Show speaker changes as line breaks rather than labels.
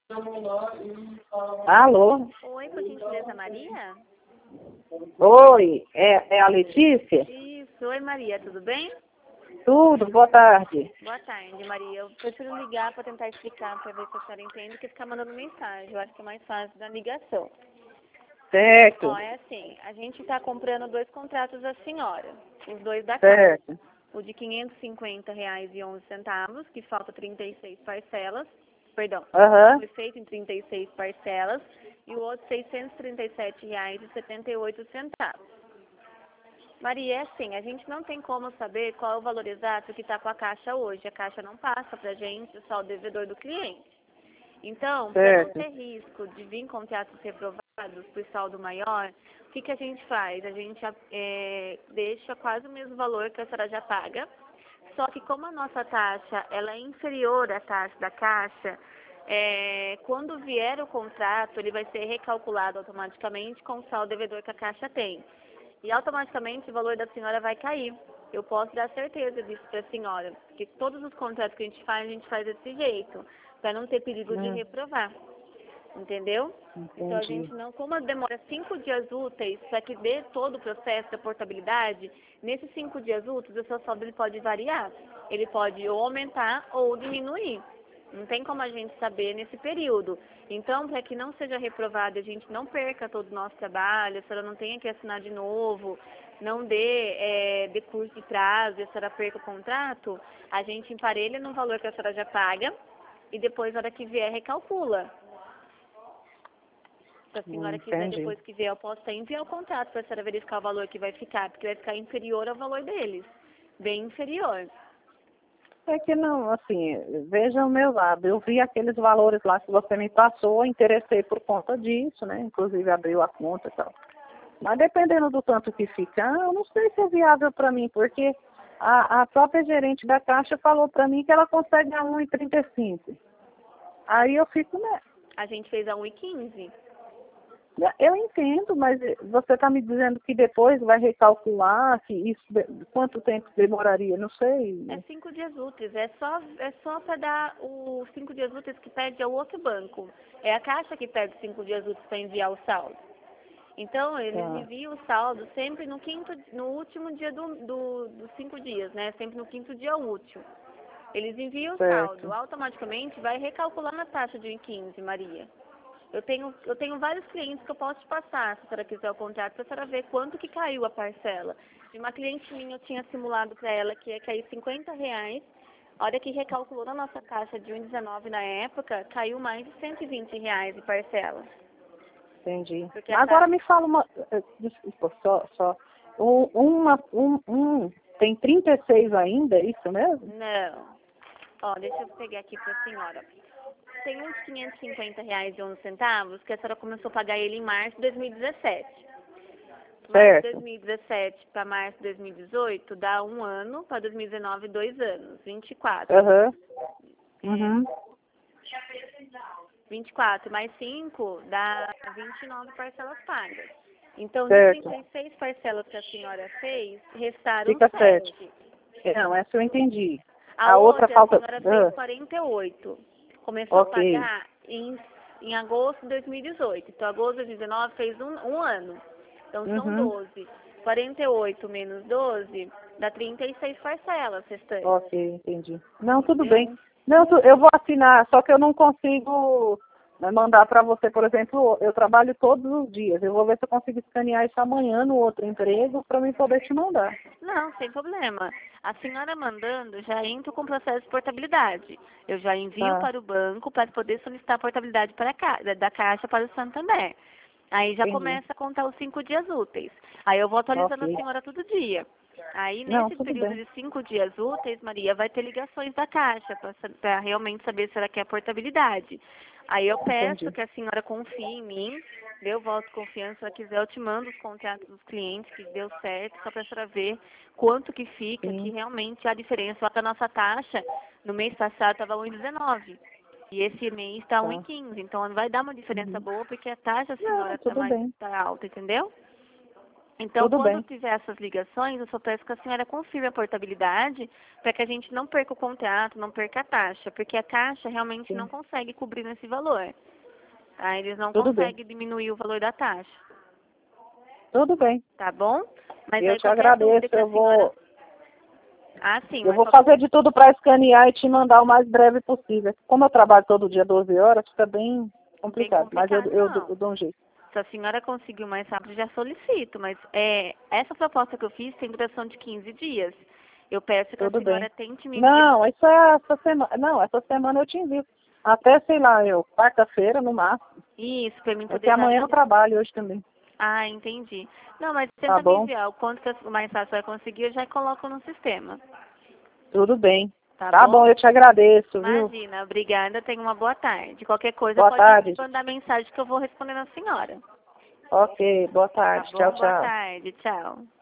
Alô?
Oi, por gentileza, Maria?
Oi, é a Letícia?
Isso, oi Maria, tudo bem?
Tudo, boa tarde.
Boa tarde, Maria. Eu prefiro ligar para tentar explicar, para ver se a senhora entende, que ficar mandando mensagem. Eu acho que é mais fácil da ligação.
Certo,
Ó, é assim, a gente está comprando 2 contratos da senhora, os 2 da casa.
certo.
O de R$ 550,11, que falta 36 parcelas, perdão,
Aham,
foi feito em 36 parcelas, e o outro R$ 637,78. Maria, é assim, a gente não tem como saber qual é o valor exato que está com a Caixa hoje. A Caixa não passa para a gente, só o devedor do cliente. Então, para não
certo.
ter risco de vir contratos reprovados por saldo maior, o que a gente faz? A gente deixa quase o mesmo valor que a senhora já paga, só que como a nossa taxa ela é inferior à taxa da Caixa, quando vier o contrato, ele vai ser recalculado automaticamente com o saldo devedor que a Caixa tem. E automaticamente o valor da senhora vai cair. Eu posso dar certeza disso para a senhora, porque todos os contratos que a gente faz desse jeito, para não ter perigo de reprovar. Entendeu? Então a gente
Entendi.
não, como demora 5 dias úteis para que dê todo o processo da portabilidade, nesses 5 dias úteis o seu saldo ele pode variar. Ele pode ou aumentar ou diminuir. Não tem como a gente saber nesse período. Então, para que não seja reprovado e a gente não perca todo o nosso trabalho, a senhora não tenha que assinar de novo, não dê decurso de prazo e a senhora perca o contrato, a gente emparelha no valor que a senhora já paga e depois, na hora que vier, recalcula. Se a senhora quiser,
Entendi.
depois que vier, eu posso até enviar o contrato para a senhora verificar o valor que vai ficar, porque vai ficar inferior ao valor deles. Bem inferior.
É que não, assim, veja o meu lado. Eu vi aqueles valores lá que você me passou, interessei por conta disso, né? Inclusive abriu a conta e tal. Mas dependendo do tanto que ficar, eu não sei se é viável para mim, porque a própria gerente da Caixa falou para mim que ela consegue a 1,35. Aí eu fico, né?
A gente fez a 1,15.
Eu entendo, mas você está me dizendo que depois vai recalcular, que isso, quanto tempo demoraria, não sei.
É 5 dias úteis. É só para dar os 5 dias úteis que pede ao outro banco. É a Caixa que pede 5 dias úteis para enviar o saldo. Então, eles
Tá,
enviam o saldo sempre no último dia dos 5 dias, né? Sempre no quinto dia útil. Eles enviam o saldo,
certo.
automaticamente vai recalcular na taxa de 1,15, Maria. Eu tenho vários clientes que eu posso te passar, se a senhora quiser o contrato, para a senhora ver quanto que caiu a parcela. De uma cliente minha, eu tinha simulado para ela que ia cair R$ 50. A hora que recalculou na nossa taxa de 1,19 na época, caiu mais de R$ 120 de parcela.
Entendi.
Porque a
Agora
taxa...
me fala desculpa, só. Tem 36 ainda, é isso mesmo?
Não. Ó, deixa eu pegar aqui para a senhora. Tem uns R$ 550,11 que a senhora começou a pagar ele em março de 2017. Março de
Certo.
2017 para março de 2018 dá 1 ano, para 2019 2 anos, 24.
Aham.
É,
Uhum.
24 mais 5 dá 29 parcelas pagas. Então, de
Certo.
36 parcelas que a senhora fez, restaram
Fica 7.
7.
Não, essa eu entendi.
A
A outra
outra, a
falta.
senhora fez 48. Começou a
Ok.
pagar em agosto de 2018. Então, agosto de 2019 fez um ano. Então, são
Uhum.
12. 48 menos 12 dá 36 parcelas restantes.
Ok, entendi. Não, tudo
Entendeu?
bem. Não, eu vou assinar, só que eu não consigo mandar para você, por exemplo, eu trabalho todos os dias. Eu vou ver se eu consigo escanear isso amanhã no outro emprego para mim poder te mandar.
Não, sem problema. A senhora mandando, já entro com o processo de portabilidade. Eu já envio
Tá,
para o banco para poder solicitar a portabilidade para da Caixa para o Santander. Aí já
entendi.
começa a contar os 5 dias úteis. Aí eu vou atualizando a
Ok.
senhora todo dia. Aí,
Não,
nesse
tudo
período
bem.
de 5 dias úteis, Maria, vai ter ligações da Caixa para realmente saber se ela quer portabilidade. Aí eu peço
Entendi.
que a senhora confie em mim, deu voto de confiança, se ela quiser eu te mando os contratos dos clientes que deu certo, só para a senhora ver quanto que fica, que
Sim,
realmente a diferença. Só que a nossa taxa, no mês passado, estava 1,19. E esse mês está
tá.
1,15. Então não vai dar uma diferença
Uhum.
boa, porque a taxa,
Não,
senhora,
tudo bem.
tá alta, entendeu? Então,
Tudo
quando
bem.
tiver essas ligações, eu só peço que a senhora confirme a portabilidade para que a gente não perca o contrato, não perca a taxa, porque a taxa realmente não
Sim.
consegue cobrir nesse valor. Tá? Eles não
Tudo bem.
conseguem diminuir o valor da taxa,
Tudo bem.
tá bom? Mas
Eu
aí
te
qualquer
agradeço.
dúvida que a senhora... Ah, sim,
Eu
mas
vou fazer de tudo para escanear e te mandar o mais breve possível. Como eu trabalho todo dia 12 horas, fica bem
bem
complicado. Mas
complicado, não.
eu dou um jeito.
Se a senhora conseguiu mais rápido, já solicito, mas essa proposta que eu fiz tem duração de 15 dias. Eu peço que a
Tudo bem.
senhora tente me enviar.
Não, isso é essa semana. Não, essa semana eu te envio. Até, sei lá, quarta-feira no máximo.
Isso, para mim
É que
poder já...
amanhã eu trabalho hoje também.
Ah, entendi. Não, mas
Tá
tenta me
bom?
enviar o quanto que o mais fácil vai conseguir, eu já coloco no sistema.
Tudo bem.
Tá
Tá
bom?
bom, eu te agradeço, viu?
Imagina, obrigada, tenha uma boa tarde. Qualquer coisa
Boa
pode me
tarde.
mandar mensagem que eu vou responder na senhora.
Ok, boa
Tá
tarde. Tchau,
bom? Boa
tchau.
tarde, tchau.